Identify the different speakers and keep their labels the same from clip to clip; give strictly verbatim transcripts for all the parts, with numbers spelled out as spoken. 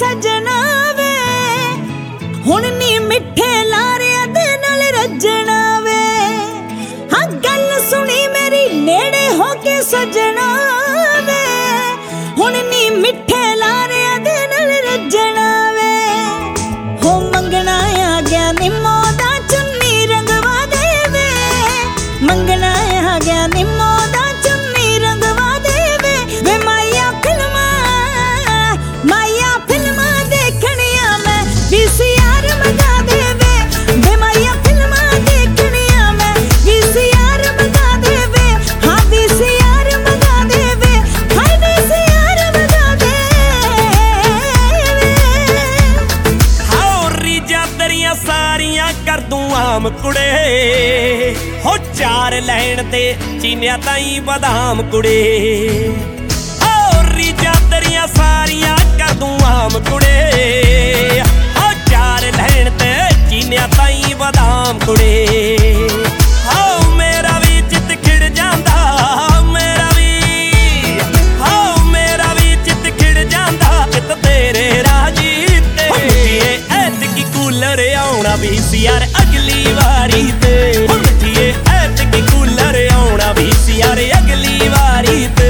Speaker 1: सजना वे हुण नी मिठे लारिया दे नाल रजना वे। हाँ गल सुनी मेरी नेड़े होके सजना वे हुण नी मिठे लारिया दे नाल रजना वे। हो मंगना आ गया निम्मो दा चुन्नी रंगवा दे वे, मंगना आ गया निम्मो दा चुन्नी रंगवा दे वे। वे माया फिल्मा माया फिल्मा देखनिया मैं वीसीआर मंगा दे वे। वे माया फिल्मा देखनिया मैं वीसीआर मंगा दे वे। हाँ वीसीआर मंगा दे वे, हाय वीसीआर मंगा दे वे।
Speaker 2: हाओ रीजा तेरियां सारियां कर दूं आम कुड़े, हो चार लैन ते चीनिया ताई बदाम कुड़े। हाओ रीजा तेरियां सारियां कर दूं आम कुड़े, हो चार लैन ते चीनिया ताई बदाम कुड़े। हाओ मेरा भी चित खिड़ जांदा, मेरा भी हाओ मेरा भी चित खिड़ जांदा चित तेरे राजी ते। ऐतकी कूलर आउणा वीसीआर अगली वारी ते, मिठिए ऐतकी कूलर आउणा वीसीआर अगली वारी ते।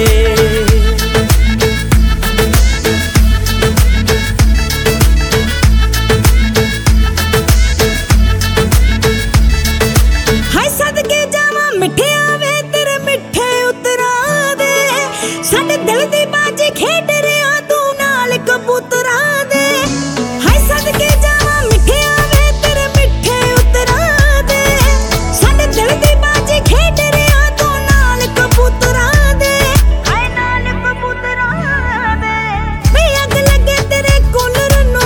Speaker 1: हाय सदके जावा मिठे आवे तेरे मिठे उतरा दे, साडे दिल दी बाजी खेड रिया तू नाल कबूतरा दे। हाय सदके जावा मिठे आवे तेरे मिठे उतरा दे, साडे दिल दी बाजी खेड रिया तू नाल कबूतरा दे। हाय नाल कबूतरा दे वे अग लगे तेरे कूलर नू,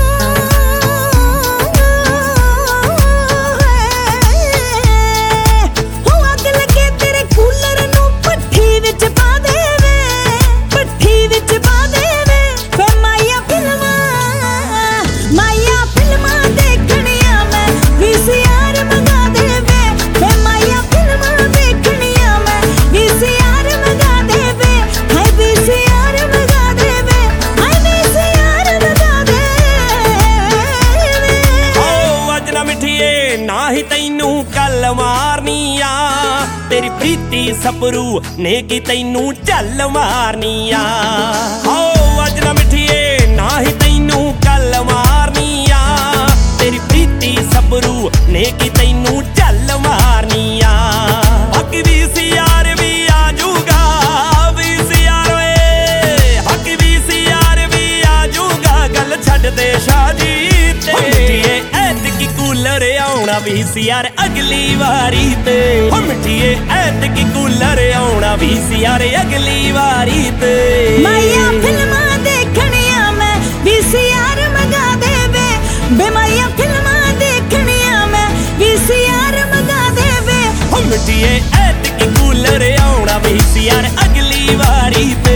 Speaker 1: हो अग लगे तेरे कूलर नू पट्ठी विच पा दे वे, पट्ठी विच पा दे वे। वे माया फिल्मा माया फिल्मा देखनिया मैं वीसीआर मंगा दे वे। वे माया फिल्मा देखनिया मैं वीसीआर मंगा दे वे, हाय वीसीआर मंगा दे वे, हाय वीसीआर मंगा दे वे।
Speaker 2: ओ अज ना मिठिए ना ही तैनू कल मारनी आ, तेरी प्रीति सपरू ने की तैनू झल मारनी आ। ओ अज ना मिठिए ना ही तैनू कल मारनी आ, तेरी प्रीति सपरू ने की तैनू झल मारनी आ। बाकी वीसीआर भी आ जूगा, वीसीआर वे बाकी वीसीआर भी आ जूगा, गल छड्ड दे शाजी ते। ऐतकी कूलर आउणा वीसीआर अगली वारी ते, हो मिठिए ऐतकी कूलर आउणा वीसीआर अगली वारी ते।
Speaker 1: माया फिल्मा देखनिया मैं वीसीआर मंगा दे वे। बे माया फिल्मा देखनिया मैं वीसीआर मंगा दे वे।
Speaker 2: हो मिठिए ऐतकी कूलर आउणा वीसीआर अगली वारी ते।